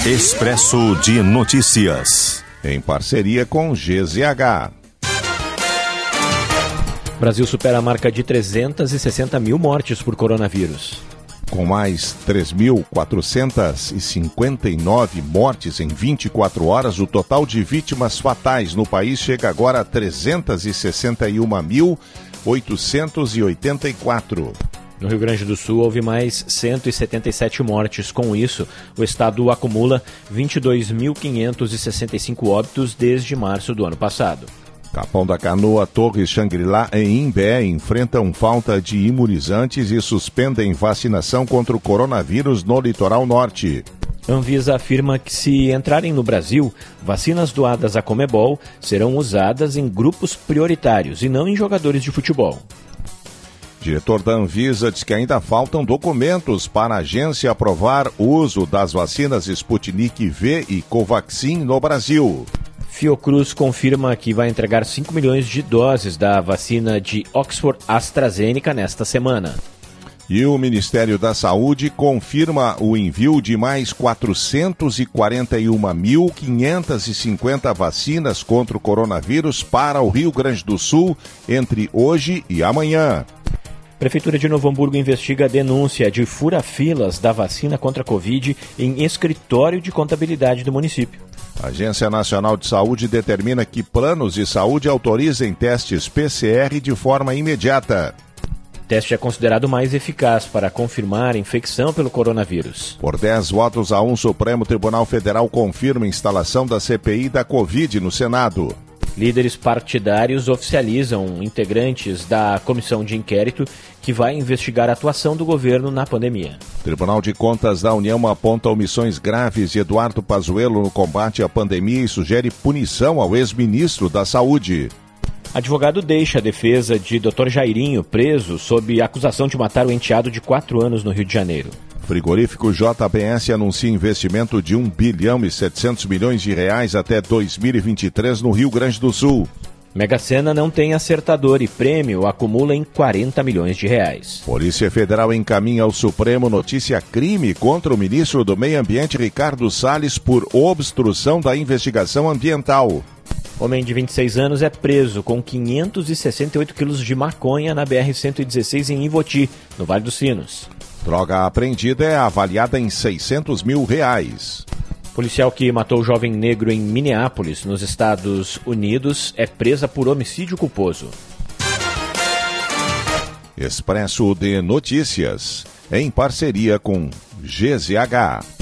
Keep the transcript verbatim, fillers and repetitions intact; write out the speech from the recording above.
Expresso de Notícias, em parceria com G Z H. Brasil supera a marca de trezentas e sessenta mil mortes por coronavírus. Com mais três mil quatrocentas e cinquenta e nove mortes em vinte e quatro horas, o total de vítimas fatais no país chega agora a trezentas e sessenta e uma mil oitocentos e oitenta e quatro. No Rio Grande do Sul, houve mais cento e setenta e sete mortes. Com isso, o estado acumula vinte e dois mil quinhentos e sessenta e cinco óbitos desde março do ano passado. Capão da Canoa, Torres, Xangri-Lá e Imbé enfrentam falta de imunizantes e suspendem vacinação contra o coronavírus no litoral norte. Anvisa afirma que, se entrarem no Brasil, vacinas doadas à Conmebol serão usadas em grupos prioritários e não em jogadores de futebol. Diretor da Anvisa diz que ainda faltam documentos para a agência aprovar o uso das vacinas Sputnik V e Covaxin no Brasil. Fiocruz confirma que vai entregar cinco milhões de doses da vacina de Oxford AstraZeneca nesta semana. E o Ministério da Saúde confirma o envio de mais quatrocentas e quarenta e uma mil quinhentas e cinquenta vacinas contra o coronavírus para o Rio Grande do Sul entre hoje e amanhã. Prefeitura de Novo Hamburgo investiga a denúncia de fura-filas da vacina contra a Covid em escritório de contabilidade do município. A Agência Nacional de Saúde determina que planos de saúde autorizem testes P C R de forma imediata. O teste é considerado mais eficaz para confirmar a infecção pelo coronavírus. Por dez votos a um, Supremo Tribunal Federal confirma a instalação da C P I da Covid no Senado. Líderes partidários oficializam integrantes da comissão de inquérito que vai investigar a atuação do governo na pandemia. Tribunal de Contas da União aponta omissões graves de Eduardo Pazuello no combate à pandemia e sugere punição ao ex-ministro da Saúde. Advogado deixa a defesa de doutor Jairinho preso sob acusação de matar o enteado de quatro anos no Rio de Janeiro. Frigorífico J B S anuncia investimento de um bilhão e setecentos milhões de reais até dois mil e vinte e três no Rio Grande do Sul. Mega Sena não tem acertador e prêmio acumula em quarenta milhões de reais. Polícia Federal encaminha ao Supremo notícia crime contra o ministro do Meio Ambiente, Ricardo Salles, por obstrução da investigação ambiental. Homem de vinte e seis anos é preso com quinhentos e sessenta e oito quilos de maconha na B R cento e dezesseis em Ivoti, no Vale dos Sinos. Droga apreendida é avaliada em seiscentos mil reais. Policial que matou jovem negro em Minneapolis, nos Estados Unidos, é presa por homicídio culposo. Expresso de Notícias, em parceria com G Z H.